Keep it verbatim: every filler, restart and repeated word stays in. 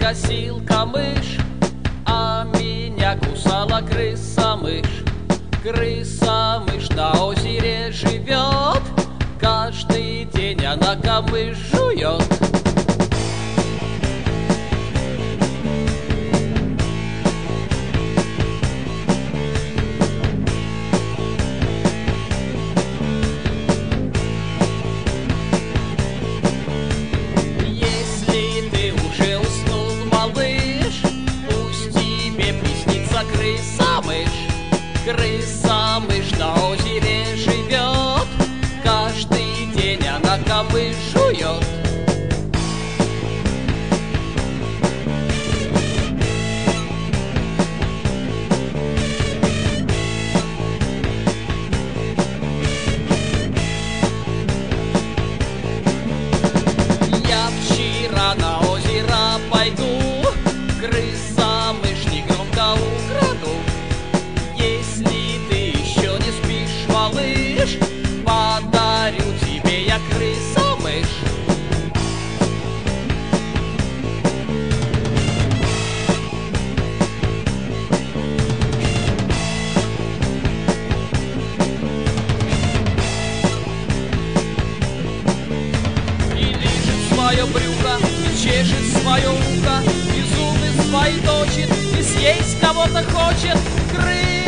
крыса-косилка-мышь, а меня кусала крыса-мышь. Крыса-мышь на озере живет, каждый день она камыш жует. Если ты уже уснул, малыш, пусть тебе приснится крыса-мышь. Крыса-мышь на озере живет, каждый день она камыш жует. Я вчера на озеро пойду, крыса-мышь негромко украду. Если ты еще не спишь, малыш, подарю тебе я крыса-мышь. И лижет свое брюхо, и чешет свое ухо, и зубы свои точит, и съесть кого-то хочет. Крыса